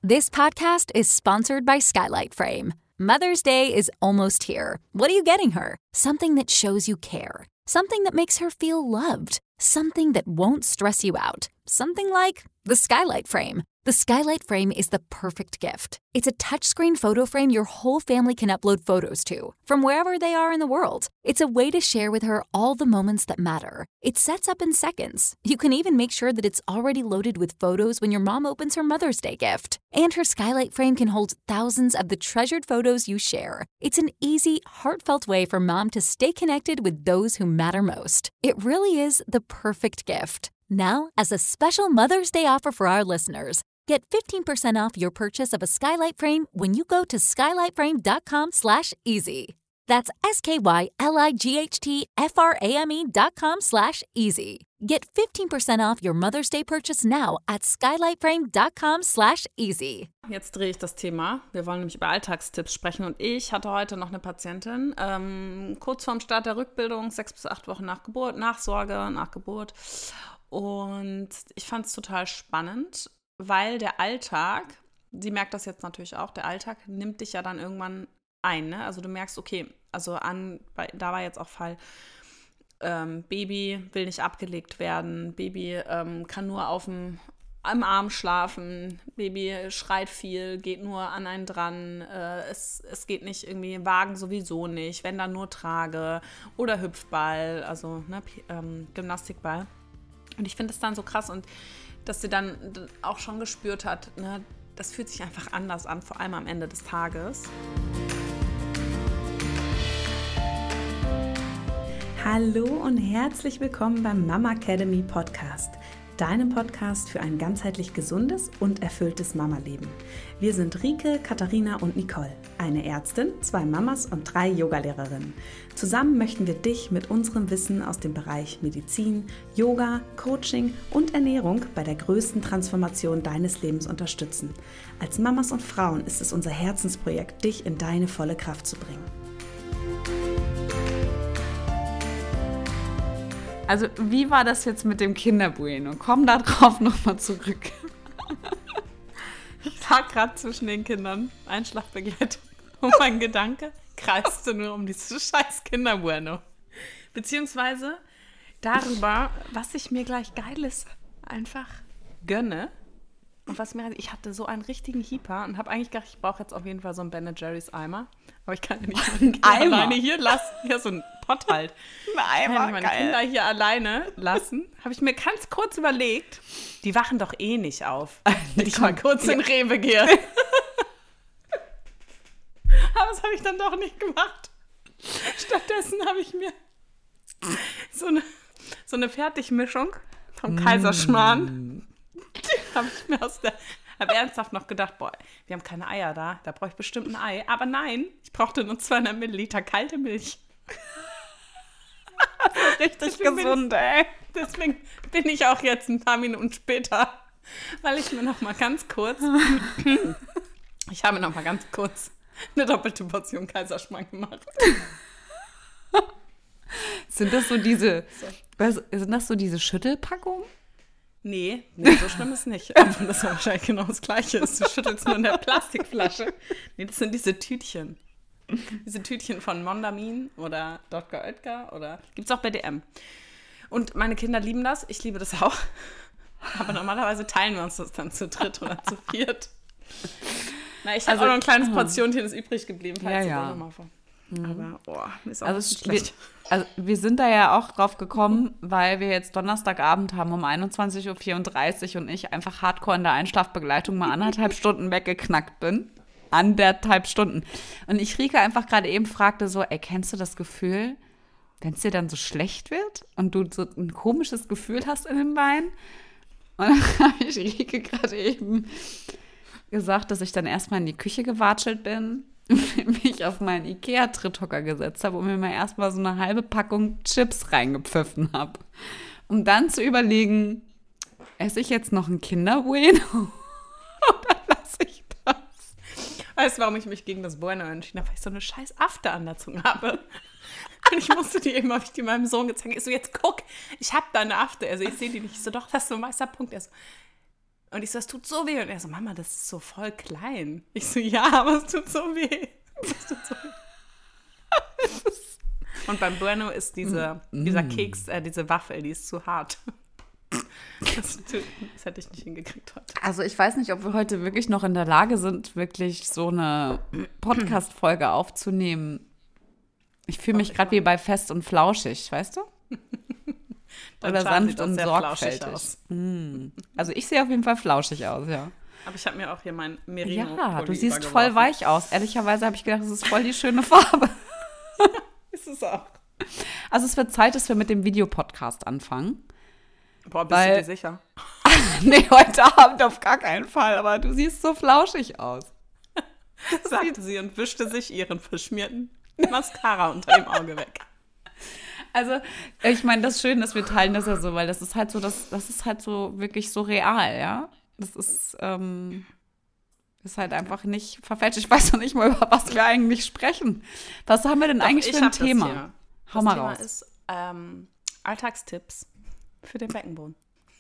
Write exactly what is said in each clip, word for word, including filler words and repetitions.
This podcast is sponsored by Skylight Frame. Mother's Day is almost here. What are you getting her? Something that shows you care. Something that makes her feel loved. Something that won't stress you out. Something like the Skylight Frame. The Skylight Frame is the perfect gift. It's a touchscreen photo frame your whole family can upload photos to, from wherever they are in the world. It's a way to share with her all the moments that matter. It sets up in seconds. You can even make sure that it's already loaded with photos when your mom opens her Mother's Day gift. And her Skylight Frame can hold thousands of the treasured photos you share. It's an easy, heartfelt way for mom to stay connected with those who matter most. It really is the perfect gift. Now, as a special Mother's Day offer for our listeners, get fifteen percent off your purchase of a Skylight Frame when you go to skylightframe.com slash easy. That's S-K-Y-L-I-G-H-T-F-R-A-M-E dot com slash easy. Get fifteen percent off your Mother's Day purchase now at skylightframe.com slash easy. Jetzt drehe ich das Thema. Wir wollen nämlich über Alltagstipps sprechen. Und ich hatte heute noch eine Patientin, ähm, kurz vorm Start der Rückbildung, sechs bis acht Wochen nach Geburt, Nachsorge, nach Geburt. Und ich fand es total spannend, weil der Alltag, sie merkt das jetzt natürlich auch, der Alltag nimmt dich ja dann irgendwann ein, ne? Also du merkst, okay, also an, bei, da war jetzt auch Fall, ähm, Baby will nicht abgelegt werden, Baby ähm, kann nur auf dem am Arm schlafen, Baby schreit viel, geht nur an einen dran, äh, es, es geht nicht irgendwie, Wagen sowieso nicht, wenn dann nur Trage oder Hüpfball, also ne, ähm, Gymnastikball. Und ich finde es dann so krass und dass sie dann auch schon gespürt hat, ne, das fühlt sich einfach anders an, vor allem am Ende des Tages. Hallo und herzlich willkommen beim Mama Academy Podcast, deinem Podcast für ein ganzheitlich gesundes und erfülltes Mama-Leben. Wir sind Rike, Katharina und Nicole, eine Ärztin, zwei Mamas und drei Yogalehrerinnen. Zusammen möchten wir dich mit unserem Wissen aus dem Bereich Medizin, Yoga, Coaching und Ernährung bei der größten Transformation deines Lebens unterstützen. Als Mamas und Frauen ist es unser Herzensprojekt, dich in deine volle Kraft zu bringen. Also, wie war das jetzt mit dem Kinderbueno? Komm da drauf nochmal zurück. Ich lag gerade zwischen den Kindern, Einschlafbegleitung, und mein Gedanke kreiste nur um dieses scheiß Kinderbueno. Beziehungsweise darüber, was ich mir gleich Geiles einfach gönne. Und was mir, ich hatte so einen richtigen Hieper und habe eigentlich gedacht, ich brauche jetzt auf jeden Fall so einen Ben Jerry's Eimer. Aber ich kann ja nicht meine Kinder Eimer? alleine hier lassen. Ja, so ein Pott halt. Ein Eimer, ich kann ja nicht meine geil. Kinder hier alleine lassen. Habe ich mir ganz kurz überlegt, die wachen doch eh nicht auf, wenn ich mal kurz in Rewe gehe. Aber das habe ich dann doch nicht gemacht. Stattdessen habe ich mir so eine, so eine Fertigmischung vom Kaiserschmarrn habe ich mir aus der, habe ernsthaft noch gedacht, boah, wir haben keine Eier da, da brauche ich bestimmt ein Ei. Aber nein, ich brauchte nur zweihundert Milliliter kalte Milch. Richtig Deswegen gesund, bin, ey. Deswegen bin ich auch jetzt ein paar Minuten später, weil ich mir noch mal ganz kurz, ich habe noch mal ganz kurz eine doppelte Portion Kaiserschmarrn gemacht. Sind das so diese, was, sind das so diese Schüttelpackungen? Nee, nee, so schlimm ist nicht. Aber das ist wahrscheinlich genau das Gleiche. Du schüttelst nur in der Plastikflasche. Nee, das sind diese Tütchen. Diese Tütchen von Mondamin oder Doktor Oetker oder gibt's auch bei D M. Und meine Kinder lieben das, ich liebe das auch. Aber normalerweise teilen wir uns das dann zu dritt oder zu viert. Na, ich habe Also, auch noch ein kleines Portionchen, ist übrig geblieben, falls Ja, ihr ja. da nochmal vor. Aber, boah, mir ist auch Also, nicht wir, schlecht. also wir sind da ja auch drauf gekommen, weil wir jetzt Donnerstagabend haben um einundzwanzig Uhr vierunddreißig und ich einfach hardcore in der Einschlafbegleitung mal anderthalb Stunden weggeknackt bin. Anderthalb Stunden. Und ich Rike einfach gerade eben fragte so, ey, kennst du das Gefühl, wenn es dir dann so schlecht wird und du so ein komisches Gefühl hast in den Beinen? Und dann habe ich Rike gerade eben gesagt, dass ich dann erstmal in die Küche gewatschelt bin, mich auf meinen Ikea-Tritthocker gesetzt habe und mir mal erstmal so eine halbe Packung Chips reingepfiffen habe. Um dann zu überlegen, esse ich jetzt noch ein Kinderbueno oder lasse ich das? Weißt du, warum ich mich gegen das Bueno entschieden habe? Weil ich so eine scheiß Afte an der Zunge habe. Und ich musste die eben, habe ich die meinem Sohn gezeigt. Ich so, jetzt guck, ich habe da eine Afte. Also ich sehe die nicht. Ich so, doch, das ist so ein weißer Punkt. Er so, Und ich so, es tut so weh. Und er so, Mama, das ist so voll klein. Ich so, ja, aber es tut so weh. Es tut so weh. Und beim Bueno ist diese, mm. dieser Keks, äh, diese Waffel, die ist zu hart. Das, das hätte ich nicht hingekriegt heute. Also ich weiß nicht, ob wir heute wirklich noch in der Lage sind, wirklich so eine Podcast-Folge aufzunehmen. Ich fühle mich gerade wie bei Fest und Flauschig, weißt du? Oder sanft und sorgfältig. Mm. Also ich sehe auf jeden Fall flauschig aus, ja. Aber ich habe mir auch hier mein Merino Ja, du siehst voll weich aus. Ehrlicherweise habe ich gedacht, das ist voll die schöne Farbe. Ist es auch. Also es wird Zeit, dass wir mit dem Videopodcast anfangen. Boah, bist weil, du dir sicher? Nee, heute Abend auf gar keinen Fall, aber du siehst so flauschig aus. Sagte sie und wischte sich ihren verschmierten Mascara unter dem Auge weg. Also, ich meine, das ist schön, dass wir teilen das ja so, weil das ist halt so, das, das ist halt so wirklich so real, ja. Das ist, ähm, ist halt einfach nicht verfälscht. Ich weiß noch nicht mal, über was wir eigentlich sprechen. Was haben wir denn Doch, eigentlich für ein Thema? Das, Hau das mal Thema raus. ist ähm, Alltagstipps für den Beckenboden.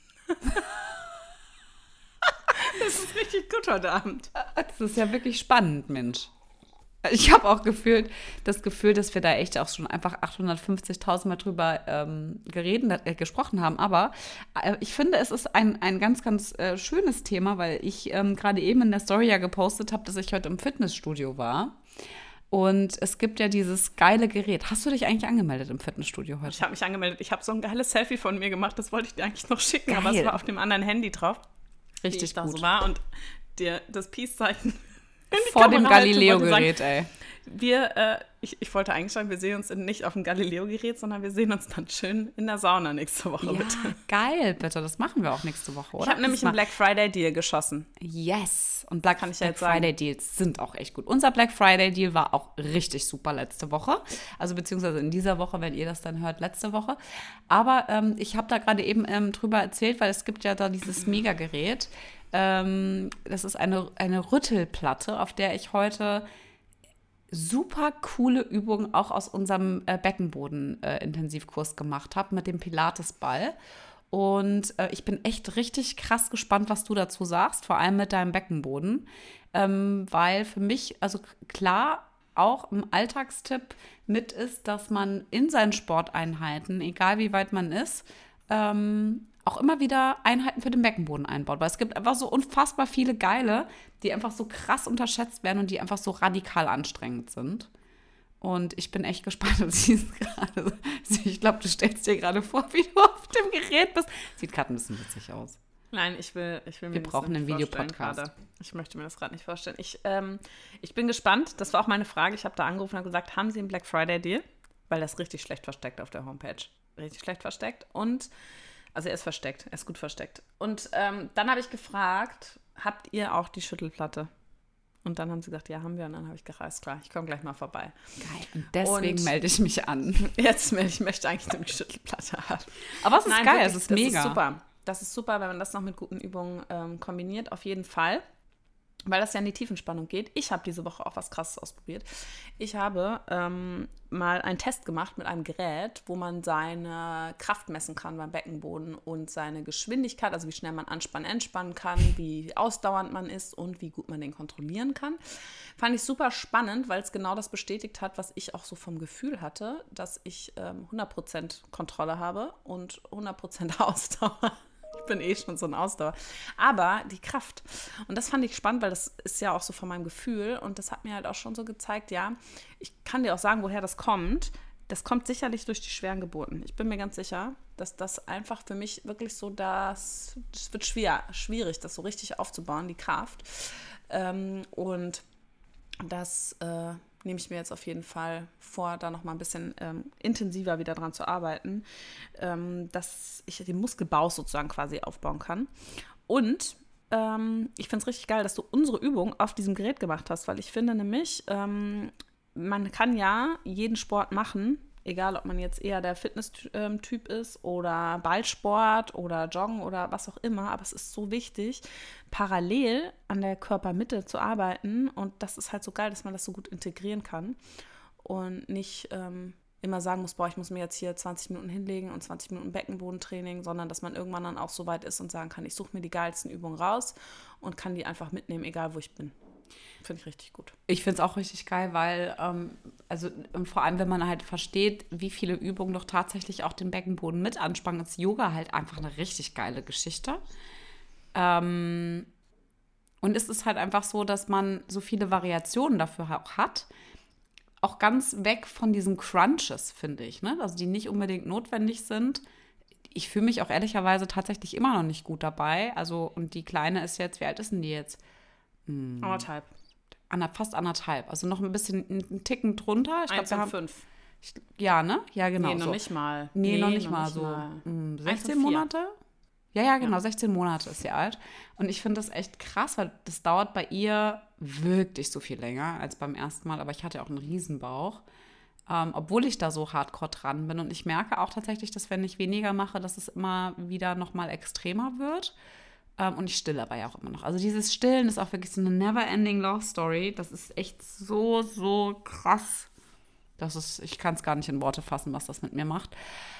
Das ist richtig gut heute Abend. Das ist ja wirklich spannend, Mensch. Ich habe auch gefühlt, das Gefühl, dass wir da echt auch schon einfach achthundertfünfzigtausend Mal drüber ähm, geredet, äh, gesprochen haben. Aber äh, ich finde, es ist ein, ein ganz, ganz äh, schönes Thema, weil ich ähm, gerade eben in der Story ja gepostet habe, dass ich heute im Fitnessstudio war. Und es gibt ja dieses geile Gerät. Hast du dich eigentlich angemeldet im Fitnessstudio heute? Ich habe mich angemeldet. Ich habe so ein geiles Selfie von mir gemacht. Das wollte ich dir eigentlich noch schicken, Geil. aber es war auf dem anderen Handy drauf. Richtig wie ich gut. Da so war. Und dir das Peace-Zeichen vor dem Galileo-Gerät, ey. Wir, äh, ich, ich wollte eigentlich sagen, wir sehen uns nicht auf dem Galileo-Gerät, sondern wir sehen uns dann schön in der Sauna nächste Woche, ja, bitte. Geil, bitte. Das machen wir auch nächste Woche, oder? Ich habe nämlich einen Black Friday-Deal geschossen. Yes. Und Black, Kann ich Black Friday-Deals sind auch echt gut. Unser Black Friday-Deal war auch richtig super letzte Woche. Also beziehungsweise in dieser Woche, wenn ihr das dann hört, letzte Woche. Aber ähm, ich habe da gerade eben ähm, drüber erzählt, weil es gibt ja da dieses Mega-Gerät. Ähm, das ist eine, eine Rüttelplatte, auf der ich heute super coole Übungen auch aus unserem äh, Beckenboden-Intensivkurs äh, gemacht habe mit dem Pilatesball. Und äh, ich bin echt richtig krass gespannt, was du dazu sagst, vor allem mit deinem Beckenboden. Ähm, weil für mich, also klar, auch ein Alltagstipp mit ist, dass man in seinen Sporteinheiten, egal wie weit man ist, ähm, auch immer wieder Einheiten für den Beckenboden einbaut. Weil es gibt einfach so unfassbar viele geile, die einfach so krass unterschätzt werden und die einfach so radikal anstrengend sind. Und ich bin echt gespannt. Du siehst gerade, ich glaube, du stellst dir gerade vor, wie du auf dem Gerät bist. Sieht gerade ein bisschen witzig aus. Nein, ich will, ich will mir Wir das brauchen nicht einen Videopodcast. Gerade. Ich möchte mir das gerade nicht vorstellen. Ich, ähm, ich bin gespannt. Das war auch meine Frage. Ich habe da angerufen und gesagt, haben Sie einen Black Friday Deal? Weil das ist richtig schlecht versteckt auf der Homepage. Richtig schlecht versteckt. Und Also er ist versteckt, er ist gut versteckt. Und ähm, dann habe ich gefragt, habt ihr auch die Schüttelplatte? Und dann haben sie gesagt, ja, haben wir. Und dann habe ich gedacht, klar, ich komme gleich mal vorbei. Geil. Und deswegen und melde ich mich an. Jetzt melde ich, möchte eigentlich nur die Schüttelplatte haben. Aber es ist Nein, geil, wirklich, es ist das mega. Das ist super. Das ist super, wenn man das noch mit guten Übungen ähm, kombiniert, auf jeden Fall. Weil das ja in die Tiefenspannung geht. Ich habe diese Woche auch was Krasses ausprobiert. Ich habe ähm, mal einen Test gemacht mit einem Gerät, wo man seine Kraft messen kann beim Beckenboden und seine Geschwindigkeit, also wie schnell man anspannen, entspannen kann, wie ausdauernd man ist und wie gut man den kontrollieren kann. Fand ich super spannend, weil es genau das bestätigt hat, was ich auch so vom Gefühl hatte, dass ich ähm, hundert Prozent Kontrolle habe und hundert Prozent Ausdauer. Ich bin eh schon so ein Ausdauer. Aber die Kraft. Und das fand ich spannend, weil das ist ja auch so von meinem Gefühl. Und das hat mir halt auch schon so gezeigt, ja, ich kann dir auch sagen, woher das kommt. Das kommt sicherlich durch die schweren Geburten. Ich bin mir ganz sicher, dass das einfach für mich wirklich so, das, das wird schwer, schwierig, das so richtig aufzubauen, die Kraft. Ähm, und das äh, nehme ich mir jetzt auf jeden Fall vor, da noch mal ein bisschen ähm, intensiver wieder dran zu arbeiten, ähm, dass ich den Muskelbau sozusagen quasi aufbauen kann. Und ähm, ich finde es richtig geil, dass du unsere Übung auf diesem Gerät gemacht hast, weil ich finde nämlich, ähm, man kann ja jeden Sport machen, egal ob man jetzt eher der Fitness-Typ ist oder Ballsport oder Joggen oder was auch immer, aber es ist so wichtig, parallel an der Körpermitte zu arbeiten und das ist halt so geil, dass man das so gut integrieren kann und nicht, ähm, immer sagen muss, boah, ich muss mir jetzt hier zwanzig Minuten hinlegen und zwanzig Minuten Beckenbodentraining, sondern dass man irgendwann dann auch so weit ist und sagen kann, ich suche mir die geilsten Übungen raus und kann die einfach mitnehmen, egal wo ich bin. Finde ich richtig gut. Ich finde es auch richtig geil, weil, ähm, also und vor allem, wenn man halt versteht, wie viele Übungen doch tatsächlich auch den Beckenboden mit anspannen, ist Yoga halt einfach eine richtig geile Geschichte. Ähm, und es ist halt einfach so, dass man so viele Variationen dafür auch hat. Auch ganz weg von diesen Crunches, finde ich, ne? Also die nicht unbedingt notwendig sind. Ich fühle mich auch ehrlicherweise tatsächlich immer noch nicht gut dabei. Also, und die Kleine ist jetzt, wie alt ist denn die jetzt? Hm. Anderthalb. Anna, fast anderthalb. Also noch ein bisschen, einen Ticken drunter. Ich Eins glaub, wir und fünf. Ich, ja, ne? Ja, genau. Nee, noch so. nicht mal. Nee, nee noch nicht noch mal nicht so. mal. Mh, Eins sechzehn und vier. Monate? Ja, ja, genau. Ja. sechzehn Monate ist sie alt. Und ich finde das echt krass, weil das dauert bei ihr wirklich so viel länger als beim ersten Mal. Aber ich hatte auch einen Riesenbauch. Ähm, obwohl ich da so hardcore dran bin. Und ich merke auch tatsächlich, dass wenn ich weniger mache, dass es immer wieder noch mal extremer wird. Ähm, und ich stille aber ja auch immer noch. Also dieses Stillen ist auch wirklich so eine never-ending Love Story. Das ist echt so, so krass. Das ist, ich kann es gar nicht in Worte fassen, was das mit mir macht.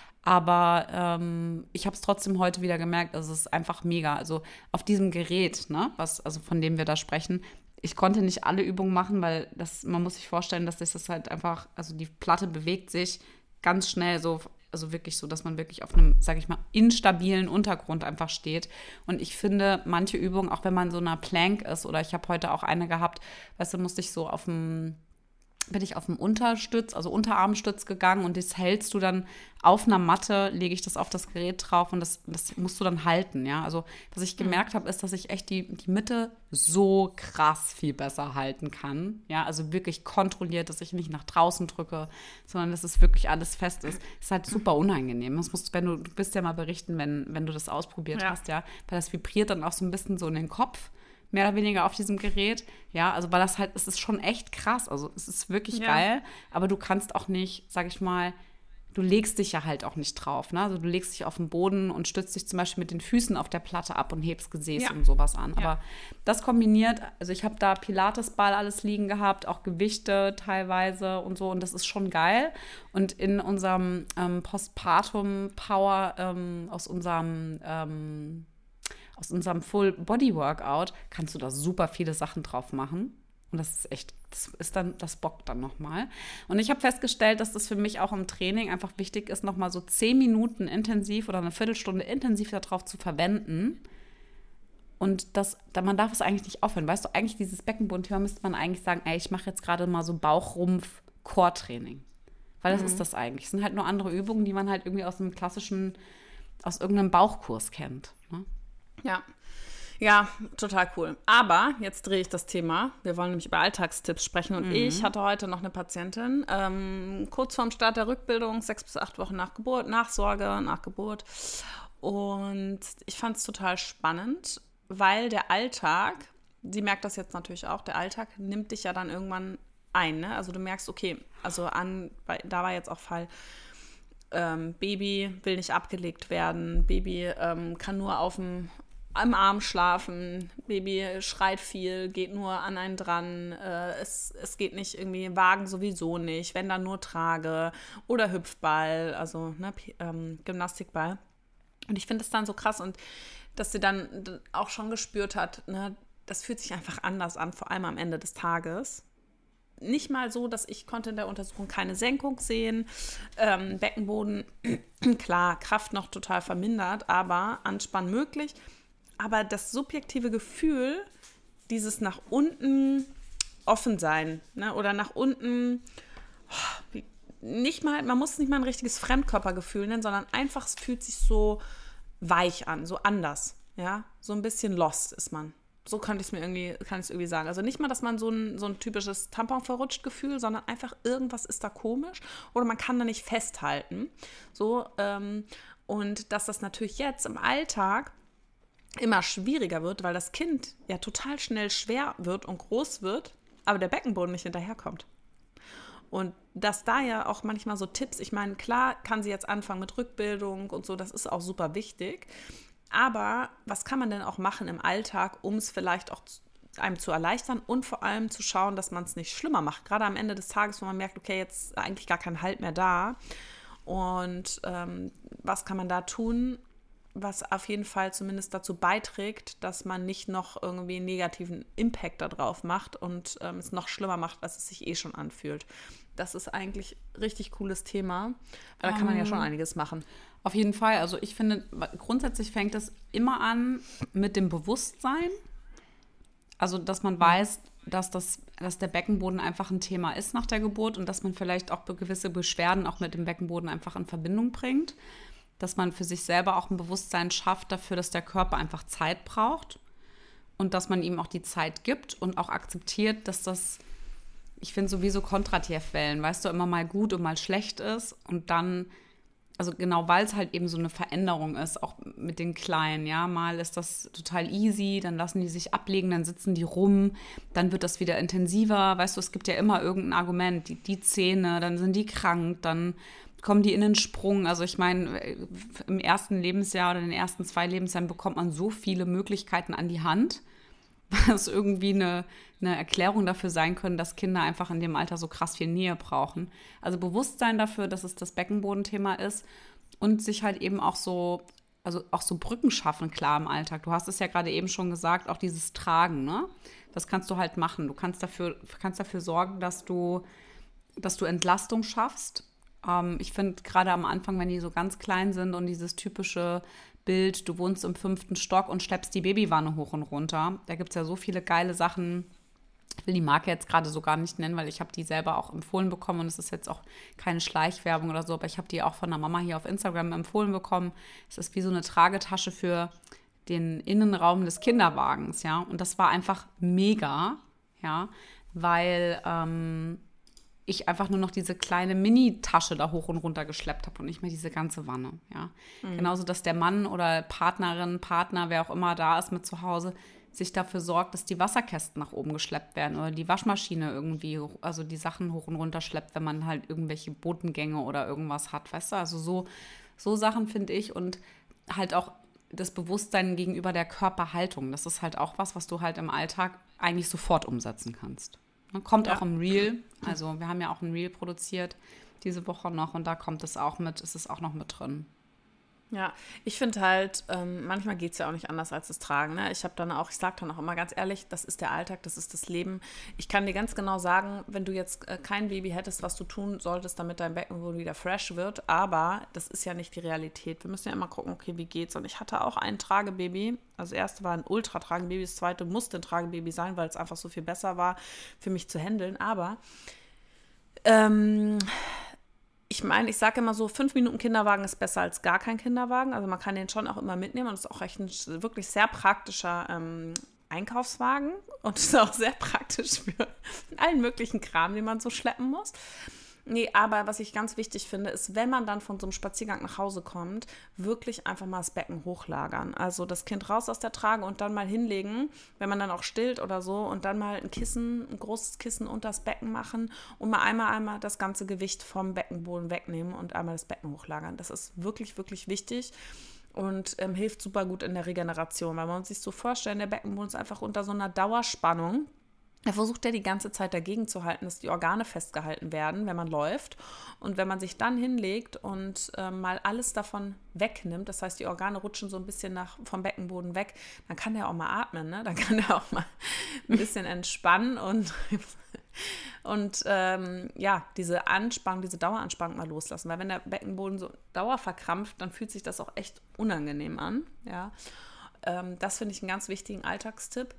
Aber ähm, ich habe es trotzdem heute wieder gemerkt, also es ist einfach mega. Also auf diesem Gerät, ne, was, also von dem wir da sprechen, ich konnte nicht alle Übungen machen, weil das, man muss sich vorstellen, dass das halt einfach, also die Platte bewegt sich ganz schnell so, also wirklich so, dass man wirklich auf einem, sage ich mal, instabilen Untergrund einfach steht. Und ich finde, manche Übungen, auch wenn man so einer Plank ist, oder ich habe heute auch eine gehabt, weißt du, musste ich so auf dem, bin ich auf dem Unterstütz, also Unterarmstütz gegangen und das hältst du dann auf einer Matte, lege ich das auf das Gerät drauf und das, das musst du dann halten, ja. Also was ich gemerkt habe, ist, dass ich echt die, die Mitte so krass viel besser halten kann, ja. Also wirklich kontrolliert, dass ich nicht nach draußen drücke, sondern dass es wirklich alles fest ist. Ist halt super unangenehm. Das musst, wenn du, du bist ja mal berichten, wenn, wenn du das ausprobiert Ja. hast, ja. Weil das vibriert dann auch so ein bisschen so in den Kopf. Mehr oder weniger auf diesem Gerät. Ja, also weil das halt, es ist schon echt krass. Also es ist wirklich Ja. geil, aber du kannst auch nicht, sag ich mal, du legst dich ja halt auch nicht drauf. Ne? Also du legst dich auf den Boden und stützt dich zum Beispiel mit den Füßen auf der Platte ab und hebst Gesäß Ja. und sowas an. Ja. Aber das kombiniert, also ich habe da Pilatesball alles liegen gehabt, auch Gewichte teilweise und so. Und das ist schon geil. Und in unserem ähm, Postpartum-Power ähm, aus unserem ähm, aus unserem Full-Body-Workout kannst du da super viele Sachen drauf machen. Und das ist echt, das ist dann, das bockt dann nochmal. Und ich habe festgestellt, dass das für mich auch im Training einfach wichtig ist, nochmal so zehn Minuten intensiv oder eine Viertelstunde intensiv darauf zu verwenden. Und das, man darf es eigentlich nicht aufhören. Weißt du, eigentlich dieses Beckenbodenthema müsste man eigentlich sagen, ey, ich mache jetzt gerade mal so Bauchrumpf-Core-Training. Weil das Mhm. ist das eigentlich. Es sind halt nur andere Übungen, die man halt irgendwie aus einem klassischen, aus irgendeinem Bauchkurs kennt. Ne? Ja. Ja, total cool. Aber jetzt drehe ich das Thema. Wir wollen nämlich über Alltagstipps sprechen. Und Mhm. ich hatte heute noch eine Patientin, ähm, kurz vorm Start der Rückbildung, sechs bis acht Wochen nach Geburt, Nachsorge, nach Geburt. Und ich fand es total spannend, weil der Alltag, sie merkt das jetzt natürlich auch, der Alltag nimmt dich ja dann irgendwann ein. Ne? Also du merkst, okay, also an, da war jetzt auch Fall, ähm, Baby will nicht abgelegt werden, Baby ähm, kann nur auf dem am Arm schlafen, Baby schreit viel, geht nur an einen dran, äh, es, es geht nicht irgendwie, Wagen sowieso nicht, wenn dann nur Trage oder Hüpfball, also ne, P- ähm, Gymnastikball. Und ich finde es dann so krass und dass sie dann d- auch schon gespürt hat, ne, das fühlt sich einfach anders an, vor allem am Ende des Tages. Nicht mal so, dass ich konnte in der Untersuchung keine Senkung sehen, ähm, Beckenboden, klar, Kraft noch total vermindert, aber Anspann möglich. Aber das subjektive Gefühl, dieses nach unten offen sein, ne, oder nach unten, oh, wie, nicht mal, man muss nicht mal ein richtiges Fremdkörpergefühl nennen, sondern einfach, es fühlt sich so weich an, so anders, ja, so ein bisschen lost ist man. So könnte ich es mir irgendwie, kann ich es irgendwie sagen. Also nicht mal, dass man so ein, so ein typisches Tampon-verrutscht-Gefühl, sondern einfach irgendwas ist da komisch oder man kann da nicht festhalten. So, ähm, und dass das natürlich jetzt im Alltag immer schwieriger wird, weil das Kind ja total schnell schwer wird und groß wird, aber der Beckenboden nicht hinterherkommt. Und dass da ja auch manchmal so Tipps, ich meine, klar kann sie jetzt anfangen mit Rückbildung und so, das ist auch super wichtig, aber was kann man denn auch machen im Alltag, um es vielleicht auch einem zu erleichtern und vor allem zu schauen, dass man es nicht schlimmer macht. Gerade am Ende des Tages, wo man merkt, okay, jetzt ist eigentlich gar kein Halt mehr da. Und ähm, was kann man da tun, was auf jeden Fall zumindest dazu beiträgt, dass man nicht noch irgendwie einen negativen Impact darauf macht und ähm, es noch schlimmer macht, als es sich eh schon anfühlt. Das ist eigentlich ein richtig cooles Thema, weil da kann man ja schon einiges machen. Auf jeden Fall. Also ich finde, grundsätzlich fängt es immer an mit dem Bewusstsein. Also, dass man weiß, dass, das, dass der Beckenboden einfach ein Thema ist nach der Geburt und dass man vielleicht auch gewisse Beschwerden auch mit dem Beckenboden einfach in Verbindung bringt. Dass man für sich selber auch ein Bewusstsein schafft dafür, dass der Körper einfach Zeit braucht und dass man ihm auch die Zeit gibt und auch akzeptiert, dass das, ich finde, sowieso Kontratierwellen, weißt du, immer mal gut und mal schlecht ist und dann, also genau, weil es halt eben so eine Veränderung ist, auch mit den Kleinen, ja, mal ist das total easy, dann lassen die sich ablegen, dann sitzen die rum, dann wird das wieder intensiver, weißt du, es gibt ja immer irgendein Argument, die, die Zähne, dann sind die krank, dann kommen die in den Sprung. Also ich meine, im ersten Lebensjahr oder in den ersten zwei Lebensjahren bekommt man so viele Möglichkeiten an die Hand, was irgendwie eine, eine Erklärung dafür sein können, dass Kinder einfach in dem Alter so krass viel Nähe brauchen. Also Bewusstsein dafür, dass es das Beckenbodenthema ist und sich halt eben auch so, also auch so Brücken schaffen, klar im Alltag. Du hast es ja gerade eben schon gesagt, auch dieses Tragen, ne? Das kannst du halt machen. Du kannst dafür, kannst dafür sorgen, dass du, dass du Entlastung schaffst. Ähm, ich finde gerade am Anfang, wenn die so ganz klein sind und dieses typische Bild, du wohnst im fünften Stock und schleppst die Babywanne hoch und runter. Da gibt es ja so viele geile Sachen. Ich will die Marke jetzt gerade so gar nicht nennen, weil ich habe die selber auch empfohlen bekommen und es ist jetzt auch keine Schleichwerbung oder so, aber ich habe die auch von der Mama hier auf Instagram empfohlen bekommen. Es ist wie so eine Tragetasche für den Innenraum des Kinderwagens, ja. Und das war einfach mega, ja, weil ähm, ich einfach nur noch diese kleine Mini-Tasche da hoch und runter geschleppt habe und nicht mehr diese ganze Wanne, ja. Mhm. Genauso, dass der Mann oder Partnerin, Partner, wer auch immer da ist mit zu Hause, sich dafür sorgt, dass die Wasserkästen nach oben geschleppt werden oder die Waschmaschine irgendwie, also die Sachen hoch und runter schleppt, wenn man halt irgendwelche Botengänge oder irgendwas hat, weißt du? Also so, so Sachen finde ich und halt auch das Bewusstsein gegenüber der Körperhaltung. Das ist halt auch was, was du halt im Alltag eigentlich sofort umsetzen kannst. Kommt ja auch im Reel, also wir haben ja auch ein Reel produziert diese Woche noch und da kommt es auch mit, ist es auch noch mit drin. Ja, ich finde halt, ähm, manchmal geht es ja auch nicht anders als das Tragen. Ne? Ich habe dann auch, ich sage dann auch immer ganz ehrlich, das ist der Alltag, das ist das Leben. Ich kann dir ganz genau sagen, wenn du jetzt äh, kein Baby hättest, was du tun solltest, damit dein Beckenboden wieder fresh wird, aber das ist ja nicht die Realität. Wir müssen ja immer gucken, okay, wie geht's? Und ich hatte auch ein Tragebaby. Also das erste war ein Ultra-Tragebaby, das zweite musste ein Tragebaby sein, weil es einfach so viel besser war für mich zu handeln. Aber ähm, ich meine, ich sage immer so, fünf Minuten Kinderwagen ist besser als gar kein Kinderwagen. Also man kann den schon auch immer mitnehmen und es ist auch echt ein wirklich sehr praktischer ähm, Einkaufswagen und ist auch sehr praktisch für allen möglichen Kram, den man so schleppen muss. Nee, aber was ich ganz wichtig finde, ist, wenn man dann von so einem Spaziergang nach Hause kommt, wirklich einfach mal das Becken hochlagern. Also das Kind raus aus der Trage und dann mal hinlegen, wenn man dann auch stillt oder so, und dann mal ein Kissen, ein großes Kissen unter das Becken machen und mal einmal, einmal das ganze Gewicht vom Beckenboden wegnehmen und einmal das Becken hochlagern. Das ist wirklich, wirklich wichtig. Und ähm, hilft super gut in der Regeneration, weil man sich so vorstellen, der Beckenboden ist einfach unter so einer Dauerspannung. Er versucht ja die ganze Zeit dagegen zu halten, dass die Organe festgehalten werden, wenn man läuft. Und wenn man sich dann hinlegt und äh, mal alles davon wegnimmt, das heißt, die Organe rutschen so ein bisschen nach, vom Beckenboden weg, dann kann der auch mal atmen, ne? Dann kann der auch mal ein bisschen entspannen und, und ähm, ja, diese Anspannung, diese Daueranspannung mal loslassen. Weil wenn der Beckenboden so dauerverkrampft, dann fühlt sich das auch echt unangenehm an. Ja? Ähm, das finde ich einen ganz wichtigen Alltagstipp.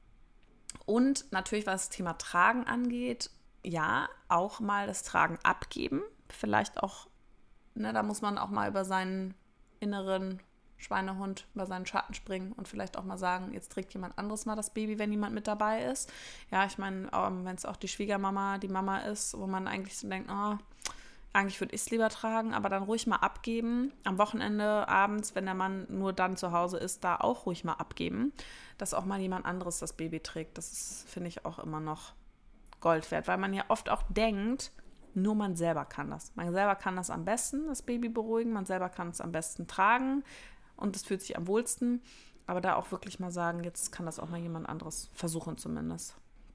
Und natürlich, was das Thema Tragen angeht, ja, auch mal das Tragen abgeben. Vielleicht auch, ne, da muss man auch mal über seinen inneren Schweinehund, über seinen Schatten springen und vielleicht auch mal sagen, jetzt trägt jemand anderes mal das Baby, wenn jemand mit dabei ist. Ja, ich meine, wenn es auch die Schwiegermama, die Mama ist, wo man eigentlich so denkt, oh, eigentlich würde ich es lieber tragen, aber dann ruhig mal abgeben. Am Wochenende, abends, wenn der Mann nur dann zu Hause ist, da auch ruhig mal abgeben, dass auch mal jemand anderes das Baby trägt. Das ist, finde ich, auch immer noch Gold wert, weil man ja oft auch denkt, nur man selber kann das. Man selber kann das am besten, das Baby beruhigen, man selber kann es am besten tragen und es fühlt sich am wohlsten. aber da auch wirklich mal sagen, jetzt kann das auch mal jemand anderes versuchen zumindest.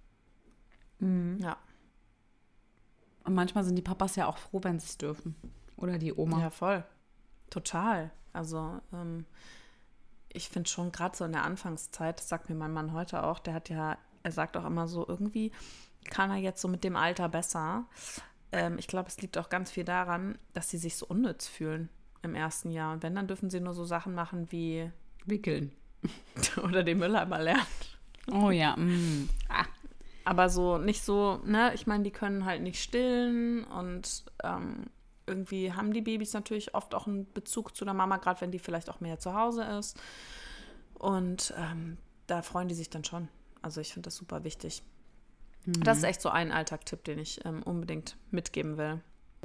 Mhm. Ja. Und manchmal sind die Papas ja auch froh, wenn sie es dürfen. Oder die Oma. Ja, voll. Total. Also ähm, ich finde schon gerade so in der Anfangszeit, das sagt mir mein Mann heute auch, der hat ja, er sagt auch immer so, irgendwie kann er jetzt so mit dem Alter besser. Ähm, ich glaube, es liegt auch ganz viel daran, dass sie sich so unnütz fühlen im ersten Jahr. Und wenn, dann dürfen sie nur so Sachen machen wie Wickeln. oder den Mülleimer lernen. Oh ja. Mm. Ah. Aber so nicht so, ne, ich meine, die können halt nicht stillen und ähm, irgendwie haben die Babys natürlich oft auch einen Bezug zu der Mama, gerade wenn die vielleicht auch mehr zu Hause ist. Und ähm, da freuen die sich dann schon. Also ich finde das super wichtig. Mhm. Das ist echt so ein Alltagstipp, den ich ähm, unbedingt mitgeben will.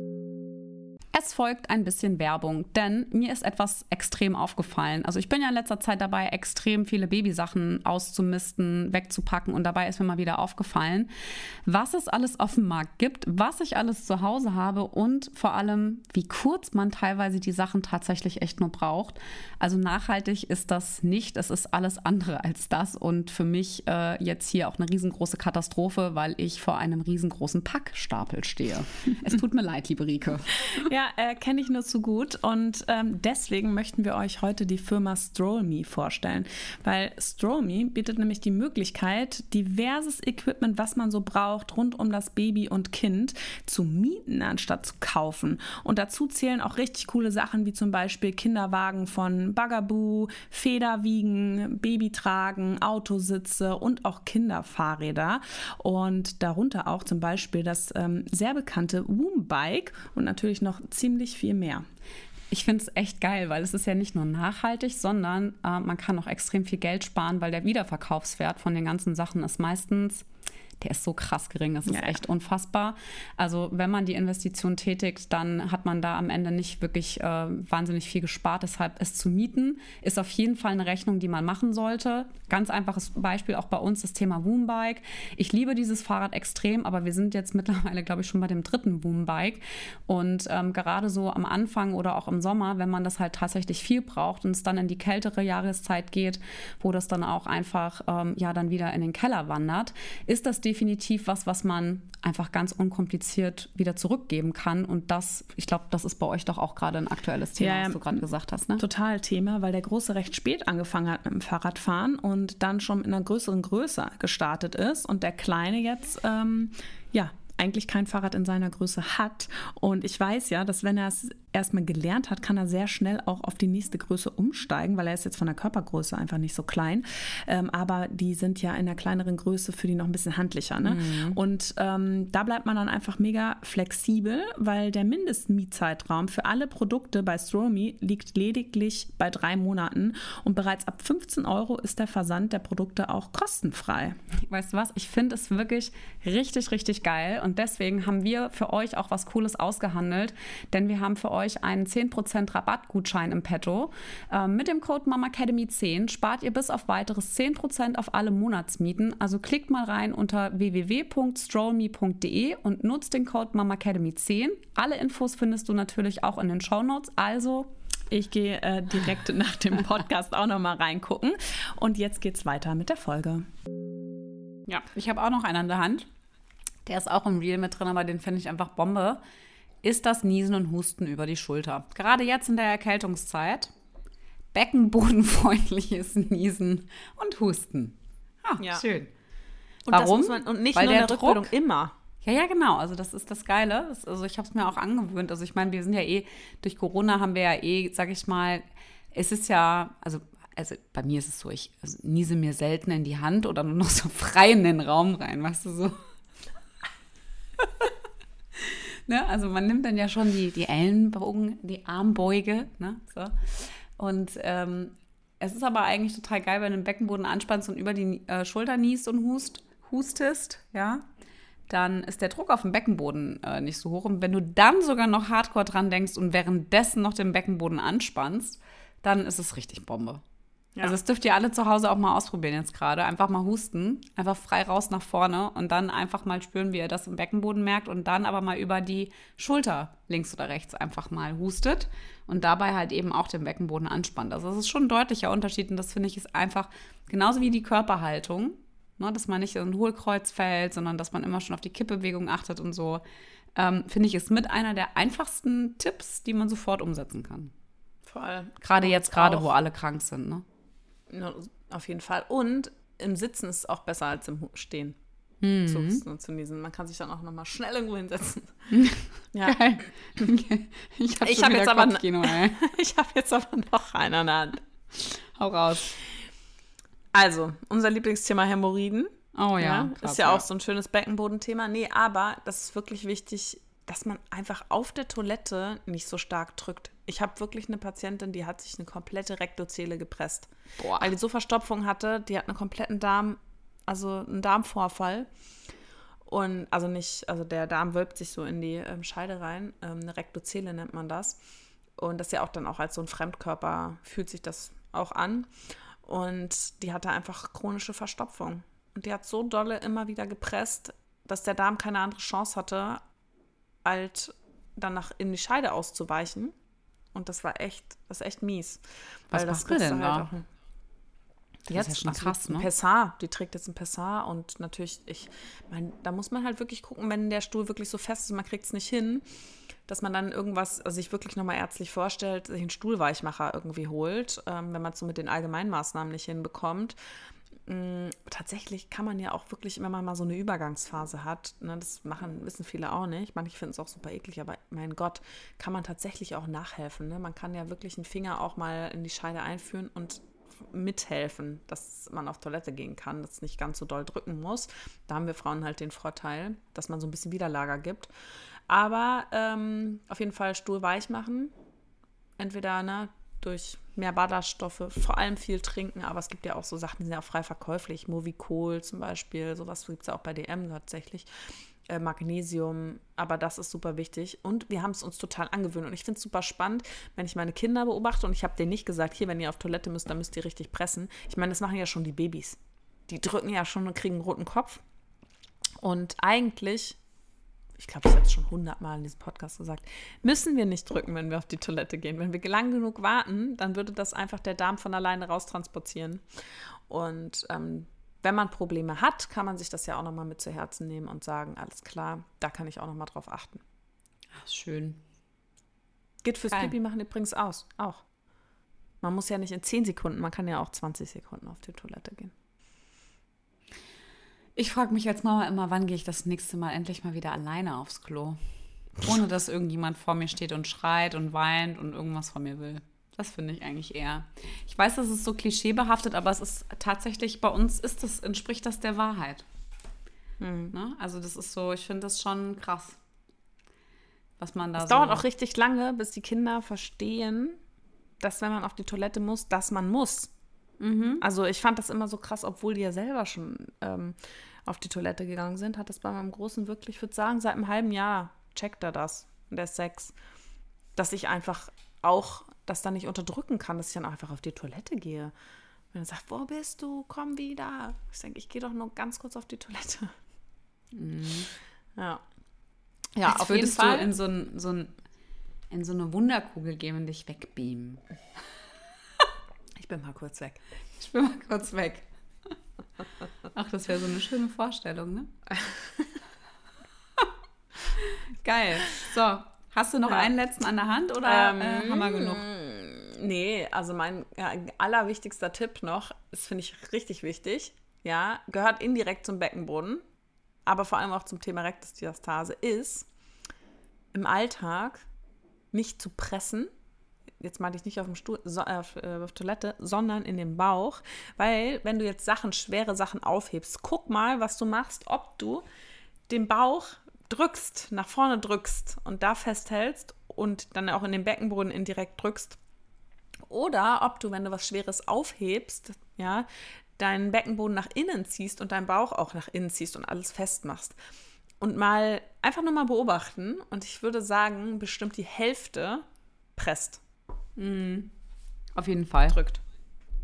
Es folgt ein bisschen Werbung, denn mir ist etwas extrem aufgefallen. Also ich bin ja in letzter Zeit dabei, extrem viele Babysachen auszumisten, wegzupacken und dabei ist mir mal wieder aufgefallen, was es alles auf dem Markt gibt, was ich alles zu Hause habe und vor allem, wie kurz man teilweise die Sachen tatsächlich echt nur braucht. Also nachhaltig ist das nicht, es ist alles andere als das und für mich äh, jetzt hier auch eine riesengroße Katastrophe, weil ich vor einem riesengroßen Packstapel stehe. Es tut mir leid, liebe Rike. Ja, äh, kenne ich nur zu gut und ähm, deswegen möchten wir euch heute die Firma Strollme vorstellen, weil Strollme bietet nämlich die Möglichkeit, diverses Equipment, was man so braucht, rund um das Baby und Kind zu mieten, anstatt zu kaufen. Und dazu zählen auch richtig coole Sachen, wie zum Beispiel Kinderwagen von Bugaboo, Federwiegen, Babytragen, Autositze und auch Kinderfahrräder und darunter auch zum Beispiel das ähm, sehr bekannte Woombike und natürlich noch ziemlich viel mehr. Ich finde es echt geil, weil es ist ja nicht nur nachhaltig, sondern äh, man kann auch extrem viel Geld sparen, weil der Wiederverkaufswert von den ganzen Sachen ist meistens, der ist so krass gering, das ist ja, echt unfassbar. Also wenn man die Investition tätigt, dann hat man da am Ende nicht wirklich äh, wahnsinnig viel gespart. Deshalb es zu mieten ist auf jeden Fall eine Rechnung, die man machen sollte. Ganz einfaches Beispiel auch bei uns, das Thema Woombike. Ich liebe dieses Fahrrad extrem, aber wir sind jetzt mittlerweile, glaube ich, schon bei dem dritten Woombike. Und ähm, gerade so am Anfang oder auch im Sommer, wenn man das halt tatsächlich viel braucht und es dann in die kältere Jahreszeit geht, wo das dann auch einfach ähm, ja dann wieder in den Keller wandert, ist das definitiv was, was man einfach ganz unkompliziert wieder zurückgeben kann. Und das, ich glaube, das ist bei euch doch auch gerade ein aktuelles Thema, ja, was du gerade gesagt hast, ne? Total Thema, weil der Große recht spät angefangen hat mit dem Fahrradfahren und dann schon in einer größeren Größe gestartet ist und der Kleine jetzt, ähm, ja, eigentlich kein Fahrrad in seiner Größe hat. Und ich weiß ja, dass wenn er es erstmal gelernt hat, kann er sehr schnell auch auf die nächste Größe umsteigen, weil er ist jetzt von der Körpergröße einfach nicht so klein. Ähm, aber die sind ja in einer kleineren Größe für die noch ein bisschen handlicher. Ne? Mhm. Und ähm, da bleibt man dann einfach mega flexibel, weil der Mindestmietzeitraum für alle Produkte bei Strollme liegt lediglich bei drei Monaten und bereits ab fünfzehn Euro ist der Versand der Produkte auch kostenfrei. Weißt du was? Ich finde es wirklich richtig, richtig geil und deswegen haben wir für euch auch was Cooles ausgehandelt, denn wir haben für euch einen zehn Prozent Rabattgutschein im Petto. Ähm, mit dem Code MAMAcademy zehn spart ihr bis auf weiteres zehn Prozent auf alle Monatsmieten. Also klickt mal rein unter w w w punkt strollme punkt d e und nutzt den Code MAMAcademy zehn. Alle Infos findest du natürlich auch in den Shownotes. Also ich gehe äh, direkt nach dem Podcast auch noch mal reingucken. Und jetzt geht's weiter mit der Folge. Ja, ich habe auch noch einen an der Hand. Der ist auch im Reel mit drin, aber den finde ich einfach Bombe. Ist das Niesen und Husten über die Schulter. Gerade jetzt in der Erkältungszeit. Beckenbodenfreundliches Niesen und Husten. Ah, ja. Schön. Und Warum? Das muss man, und nicht Weil nur der in der Rückbildung, Druck, immer. Ja, ja, genau. Also das ist das Geile. Das, also ich habe es mir auch angewöhnt. Also ich meine, wir sind ja eh, durch Corona haben wir ja eh, sag ich mal, es ist ja, also Also bei mir ist es so, ich also niese mir selten in die Hand oder nur noch so frei in den Raum rein, weißt du, so. Ne? Also man nimmt dann ja schon die, die Ellenbogen, die Armbeuge, ne? So. Und ähm, es ist aber eigentlich total geil, wenn du den Beckenboden anspannst und über die äh, Schulter niest und hust, hustest, ja, dann ist der Druck auf dem Beckenboden äh, nicht so hoch. Und wenn du dann sogar noch hardcore dran denkst und währenddessen noch den Beckenboden anspannst, dann ist es richtig Bombe. Ja. Also das dürft ihr alle zu Hause auch mal ausprobieren jetzt gerade. Einfach mal husten, einfach frei raus nach vorne und dann einfach mal spüren, wie ihr das im Beckenboden merkt und dann aber mal über die Schulter links oder rechts einfach mal hustet und dabei halt eben auch den Beckenboden anspannt. Also das ist schon ein deutlicher Unterschied und das finde ich ist einfach genauso wie die Körperhaltung, ne, dass man nicht in ein Hohlkreuz fällt, sondern dass man immer schon auf die Kippbewegung achtet und so, ähm, finde ich, ist mit einer der einfachsten Tipps, die man sofort umsetzen kann. Voll. Gerade Und jetzt, gerade auch- wo alle krank sind, ne? Ja, auf jeden Fall. Und im Sitzen ist es auch besser als im Hu- Stehen. Mhm. Zu husten und zu niesen. Man kann sich dann auch nochmal schnell irgendwo hinsetzen. Ja. Geil. Ich habe Ich hab jetzt aber- Kopfkino, ey. Ich habe jetzt aber noch einen an der Hand. Hau raus. Also, unser Lieblingsthema Hämorrhoiden. Oh ja. ist ja auch so ein schönes Beckenbodenthema. Nee, aber das ist wirklich wichtig, dass man einfach auf der Toilette nicht so stark drückt. Ich habe wirklich eine Patientin, die hat sich eine komplette Rektozele gepresst. Boah. Weil die so Verstopfung hatte, die hat einen kompletten Darm, also einen Darmvorfall. Und also nicht, also der Darm wölbt sich so in die ähm, Scheide rein. Ähm, eine Rektozele nennt man das. Und das ist ja auch dann auch als so ein Fremdkörper, fühlt sich das auch an. Und die hatte einfach chronische Verstopfung. Und die hat so dolle immer wieder gepresst, dass der Darm keine andere Chance hatte, halt danach in die Scheide auszuweichen. Und das war echt, das ist echt mies. Was Weil das macht ihr denn kriegst du da? halt auch- Das ist ja schon also krass, ein ne? Pessar, die trägt jetzt ein Pessar und natürlich, ich meine, da muss man halt wirklich gucken, wenn der Stuhl wirklich so fest ist, man kriegt es nicht hin, dass man dann irgendwas, also sich wirklich nochmal ärztlich vorstellt, sich einen Stuhlweichmacher irgendwie holt, ähm, wenn man es so mit den Allgemeinmaßnahmen nicht hinbekommt. Mm, tatsächlich kann man ja auch wirklich, wenn man mal so eine Übergangsphase hat, ne, das machen, wissen viele auch nicht, manche finden es auch super eklig, aber mein Gott, kann man tatsächlich auch nachhelfen. Ne? Man kann ja wirklich einen Finger auch mal in die Scheide einführen und mithelfen, dass man auf Toilette gehen kann, dass es nicht ganz so doll drücken muss. Da haben wir Frauen halt den Vorteil, dass man so ein bisschen Widerlager gibt. Aber ähm, auf jeden Fall Stuhl weich machen. Entweder ne, durch mehr Ballaststoffe, vor allem viel trinken, aber es gibt ja auch so Sachen, die sind ja auch frei verkäuflich. Movicol zum Beispiel, sowas gibt es ja auch bei D M tatsächlich. Äh, Magnesium, aber das ist super wichtig. Und wir haben es uns total angewöhnt. Und ich finde es super spannend, wenn ich meine Kinder beobachte und ich habe denen nicht gesagt, hier, wenn ihr auf Toilette müsst, dann müsst ihr richtig pressen. Ich meine, das machen ja schon die Babys. Die drücken ja schon und kriegen einen roten Kopf. Und eigentlich, ich glaube, ich habe es schon hundertmal in diesem Podcast gesagt, müssen wir nicht drücken, wenn wir auf die Toilette gehen. Wenn wir lang genug warten, dann würde das einfach der Darm von alleine raustransportieren. Und ähm, wenn man Probleme hat, kann man sich das ja auch nochmal mit zu Herzen nehmen und sagen, alles klar, da kann ich auch nochmal drauf achten. Ach, schön. Geht fürs Geil. Pipi machen übrigens aus, auch. Man muss ja nicht in zehn Sekunden, man kann ja auch zwanzig Sekunden auf die Toilette gehen. Ich frage mich als Mama immer, wann gehe ich das nächste Mal endlich mal wieder alleine aufs Klo? Ohne dass irgendjemand vor mir steht und schreit und weint und irgendwas von mir will. Das finde ich eigentlich eher. Ich weiß, das ist so klischeebehaftet, aber es ist tatsächlich, bei uns ist das, entspricht das der Wahrheit. Mhm. Ne? Also das ist so, ich finde das schon krass, was man da Es so... dauert auch richtig lange, bis die Kinder verstehen, dass wenn man auf die Toilette muss, dass man muss. Mhm. Also ich fand das immer so krass, obwohl die ja selber schon ähm, auf die Toilette gegangen sind, hat das bei meinem Großen wirklich, ich würde sagen, seit einem halben Jahr checkt er das, und der ist sechs, dass ich einfach auch das dann nicht unterdrücken kann, dass ich dann einfach auf die Toilette gehe. Wenn er sagt, wo bist du? Komm wieder. Ich denke, ich gehe doch nur ganz kurz auf die Toilette. Mhm. Ja. Ja, Als auf jeden würdest Fall. du in so, ein, so, ein, in so eine Wunderkugel gehen und dich wegbeamen. Ich bin mal kurz weg. Ich bin mal kurz weg. Ach, das wäre so eine schöne Vorstellung, ne? Geil. So, hast du noch Ja. einen letzten an der Hand oder Ähm, äh, haben wir genug? Nee, also mein ja, allerwichtigster Tipp noch, das finde ich richtig wichtig, ja, gehört indirekt zum Beckenboden, aber vor allem auch zum Thema Rektusdiastase, ist im Alltag nicht zu pressen. Jetzt meinte ich nicht auf dem Stuhl, so, äh, auf, äh, auf Toilette, sondern in den Bauch, weil wenn du jetzt Sachen, schwere Sachen aufhebst, guck mal, was du machst, ob du den Bauch drückst, nach vorne drückst und da festhältst und dann auch in den Beckenboden indirekt drückst. Oder ob du, wenn du was Schweres aufhebst, ja, deinen Beckenboden nach innen ziehst und deinen Bauch auch nach innen ziehst und alles festmachst. Und mal einfach nur mal beobachten. Und ich würde sagen, bestimmt die Hälfte presst, Auf jeden Fall. drückt.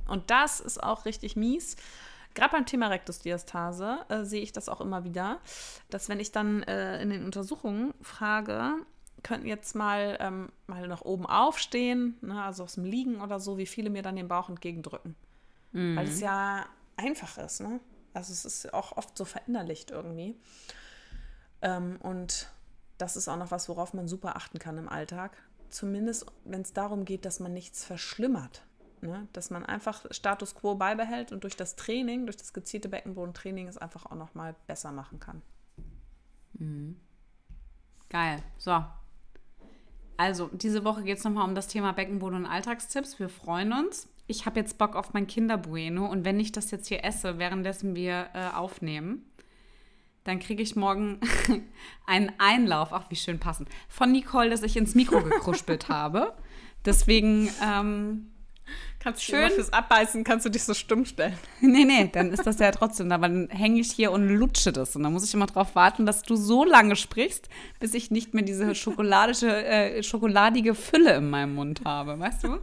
Und das ist auch richtig mies. Gerade beim Thema Rektusdiastase äh, sehe ich das auch immer wieder, dass wenn ich dann äh, in den Untersuchungen frage, könnten jetzt mal, ähm, mal nach oben aufstehen, ne, also aus dem Liegen oder so, wie viele mir dann den Bauch entgegendrücken. Mhm. Weil es ja einfach ist, ne? Also es ist auch oft so verinnerlicht irgendwie. Ähm, und das ist auch noch was, worauf man super achten kann im Alltag. Zumindest, wenn es darum geht, dass man nichts verschlimmert. Ne? Dass man einfach Status quo beibehält und durch das Training, durch das gezielte Beckenbodentraining es einfach auch noch mal besser machen kann. Mhm. Geil. So. Also, diese Woche geht es nochmal um das Thema Beckenboden und Alltagstipps. Wir freuen uns. Ich habe jetzt Bock auf mein Kinderbueno und wenn ich das jetzt hier esse, währenddessen wir äh, aufnehmen, dann kriege ich morgen einen Einlauf, ach wie schön passend, von Nicole, dass ich ins Mikro gekruspelt habe. Deswegen, ähm, kannst du schön fürs Abbeißen, kannst du dich so stumm stellen. Nee, nee, dann ist das ja trotzdem, aber dann hänge ich hier und lutsche das. Und dann muss ich immer drauf warten, dass du so lange sprichst, bis ich nicht mehr diese schokoladische, äh, schokoladige Fülle in meinem Mund habe, weißt du?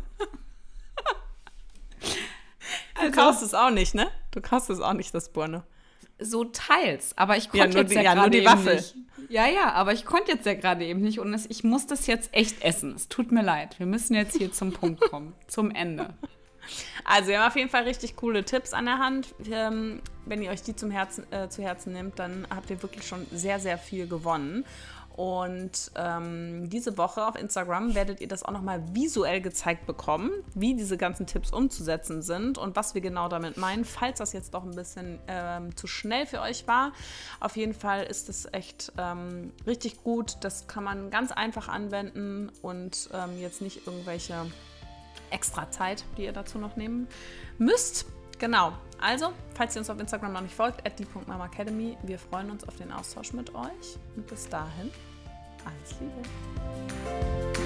Also, du kaust es auch nicht, ne? Du kaust es auch nicht, das Buono. So teils, aber ich konnte ja, jetzt die, ja, ja gerade eben Waffel. nicht. Ja, ja, aber ich konnte jetzt ja gerade eben nicht und es, ich muss das jetzt echt essen. Es tut mir leid. Wir müssen jetzt hier zum Punkt kommen, zum Ende. Also wir haben auf jeden Fall richtig coole Tipps an der Hand. Ähm, wenn ihr euch die zum Herzen, äh, zu Herzen nehmt, dann habt ihr wirklich schon sehr, sehr viel gewonnen. Und ähm, diese Woche auf Instagram werdet ihr das auch nochmal visuell gezeigt bekommen, wie diese ganzen Tipps umzusetzen sind und was wir genau damit meinen, falls das jetzt doch ein bisschen ähm, zu schnell für euch war. Auf jeden Fall ist es echt ähm, richtig gut. Das kann man ganz einfach anwenden und ähm, jetzt nicht irgendwelche extra Zeit, die ihr dazu noch nehmen müsst. Genau, also, falls ihr uns auf Instagram noch nicht folgt, at die punkt mama academy, wir freuen uns auf den Austausch mit euch und bis dahin, alles Liebe.